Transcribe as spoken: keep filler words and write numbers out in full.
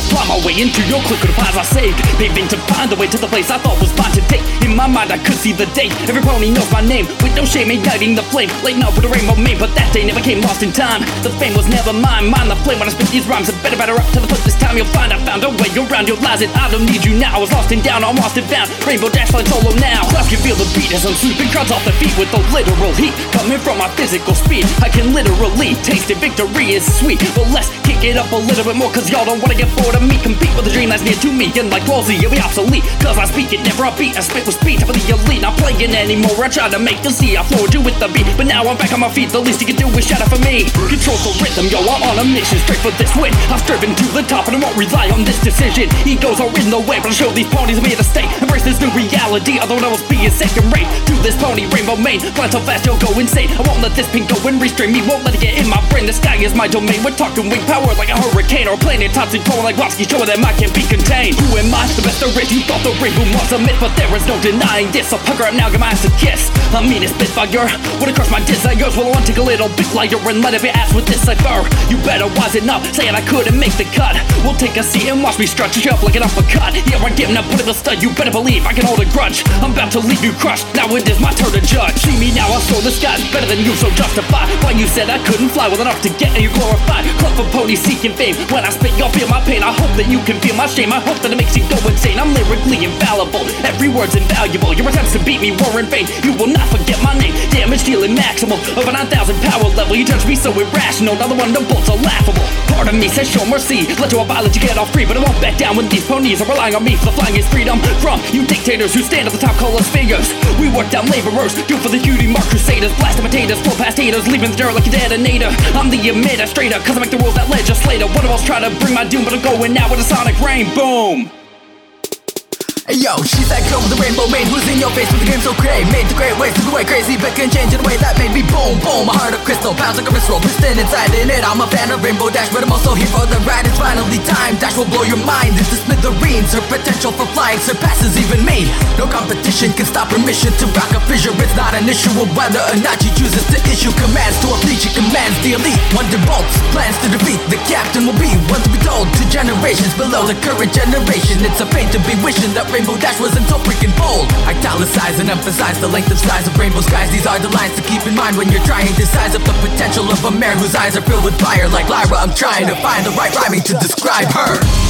fly my way into your clique with the pies I saved, paving to find the way to the place I thought was mine to take. In my mind I could see the day, every pony knows my name, with no shame igniting the flame, lighting up with a rainbow mane. But that day never came, lost in time, the fame was never mine. Mind the flame when I spit these rhymes, and better batter up to the foot. This time you'll find I found a way around your lies, and I don't need you now. I was lost and down, I'm lost and found, Rainbow Dash flying solo now. Clouds can feel the beat as I'm sweeping crowds off their feet with the literal heat coming from my physical speed. I can literally taste it, victory is sweet. But let's kick it up a little bit more, cause y'all don't wanna get bored of me. Compete with a dream that's near to me, and like Rosie, you'll be obsolete, cause I speak it, never upbeat. I spit with speed, top of the elite, not playing anymore. I try to make you see I floored you with the beat, but now I'm back on my feet. The least you can do is shout out for me. Control the rhythm, yo, I'm on a mission straight for this win. I've striven to the top and I won't rely on this decision. Egos are in the way, but I'll show these ponies I'm here to stay. Embrace this new reality, although I was being second rate. To this pony, rainbow mane, flying so fast you'll go insane. I won't let this pink go and restrain me, won't let it get in my brain. The sky is my domain, we're talking wing power like a hurricane, or planet toxic flowing like Watsky, showing that I can't be contained. Who am I? The best there is. You thought the ring boom was a myth, but there is no denying this. So pucker up now, get my ass a kiss. I mean it's Spitfire, wanna crush my desires. Well, I want to take a little bit lighter and let it be ass with this cipher. You better wisen up, saying I couldn't make the cut. We'll take a seat and watch me stretch you up like an uppercut. Yeah, I'm giving up, putting the stud, you better believe I can hold a grudge. I'm about to leave you crushed, now it is my turn to judge. See me now, I saw the sky's better than you, so justify why you said I couldn't fly well enough to get you glorified. Club for ponies seeking fame, when I spit you'll feel my pain. I hope that you can feel my shame, I hope that it makes you go insane. I'm lyrically infallible, every word's invaluable. Your attempts to beat me were in vain, you will not forget my name. Damage dealing maximal, over nine thousand power level. You touch me so irrational, now the wonderbolts are laughable. Part of me says show mercy, let you abide, let you get off free. But I won't back down when these ponies are relying on me for the flying is freedom. From you dictators who stand at the top, call us figures. We work down laborers, do for the cutie mark crusaders. Blasting potatoes, flow past haters, leaving the dirt like a detonator. I'm the administrator, cause I make the rules that legislator. One of us try to bring my doom, but I'm going out with a sonic rain boom. Hey yo, she's that girl with the rainbow mane, who's in your face with the game so cray. Made the great ways to be way crazy, but can change in a way that made me boom, boom. My heart of crystal, pounds like a visceral, piston inside in it. I'm a fan of Rainbow Dash, but I'm also here for the ride. It's finally time, Dash will blow your mind into smithereens. Her potential for flying surpasses even me. No competition can stop her mission to rock a fissure. It's not an issue of whether or not she chooses to issue commands to a fleet. She commands the elite, Wonderbolts, plans to defeat. The captain will be one to be told to generations below the current generation. It's a pain to be wishing that Rainbow Dash wasn't so freaking bold. Italicize and emphasize the length of size of rainbow skies. These are the lines to keep in mind when you're trying to size up the potential of a mare whose eyes are filled with fire like Lyra. I'm trying to find the right rhyming to describe her.